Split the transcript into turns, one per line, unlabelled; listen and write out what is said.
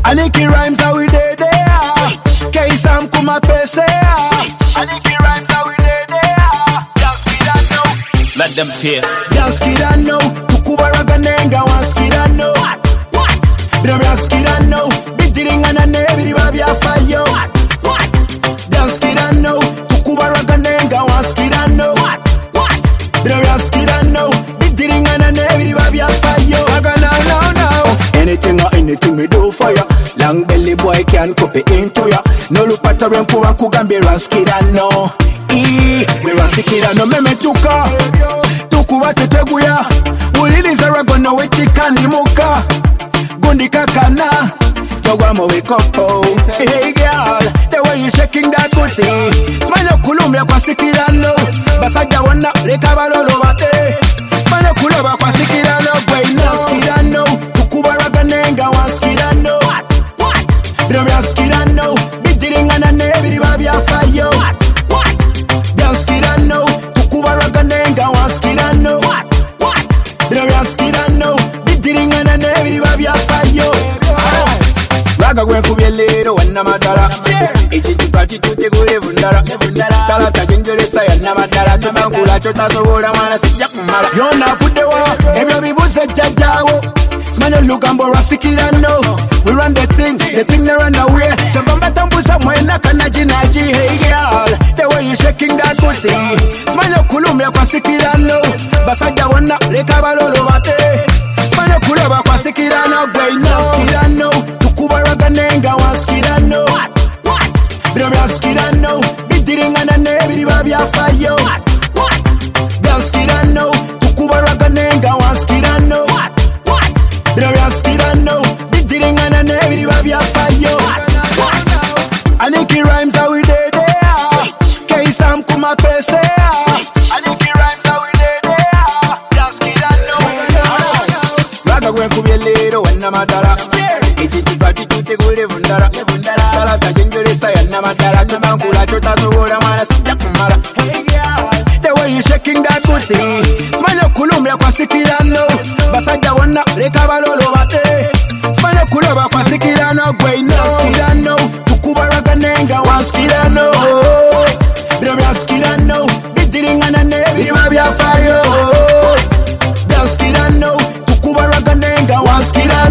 Aniki rhymes how we dey there. K-Sam kuma pese. Aniki rhymes how we dey there. Dance kid I know.
Let them fear.
Dance kid I know. Tukubara ganenga once kid I know. Dance kid I know. Big diringa na nebi babi afayo. Dance kid I know. Tukubara ganenga once kid I know. Dance kid I know. Big diringa na nebi babi afayo. Saga now. Anything or anything we do for ya. Long belly boy can copy into ya. No look at a rempu wa kugambe raskida no. We raskida no meme tuka. Tukuwa teteguya. Ulili zarago no wechika ni muka. Gundi kakana. Togwa mo wake up oh. Hey girl, the way you shaking that booty. Smile kulumya kwa sikida no. Basaja wana reka balolo bate. Smile kulumya kwa sikida no. Boy no skida no. Tukubara ganenga wan skida no. Dance kid I know. Big diringa na nebi babi afayo. Dance kid I know. Tukubara ganenga wan skid I know. Dance kid I know. Big diringa na nebi babi afayo. Raga gwen kubyelero wanna madara. Ichi chipati tutegule vundara. Tala tajenjole saya na madara. Tubankula chota sobola mwana sija kumara. Yona fudewa. Ebyo bibuse jajawo. Smile look and Rasikida no. We run the thing they run away. Chabamba tambusa mwena kanajinaji. Hey girl, the way you shaking that booty. Smile kulumya kwa sikida no. Basaja wana reka balolo bate. Smile kuleba kwa sikida no. Boy no skida no. Tukubara ganenga wan skida no. Brother skida no. Big diringa na nebi babi afayo. Dance skida no. Tukubara ganenga wan skida no. Brother skida no. Big diringa na nebi babi afayo. Aniki rhymes how we dey there. K-Sam kuma pese. Aniki rhymes how we dey there. Dance skida no. Raga gwen kubyelero wanna madara. Ichi chipati tutegule vundara. Tala tajenjole saya na madara. Tubankula chota sobola mwana sija kumara. Hey girl, the way you shaking that booty. Smile kulumya kwa sikida no. Basaja wana reka balolo bate. Smile kuleba kwa sikida no. Boy no skida no. Tukubara ganenga wan skida no. Brother skida no. Big diringa na nebi babi afayo. Dance skida no. Tukubara ganenga wan skida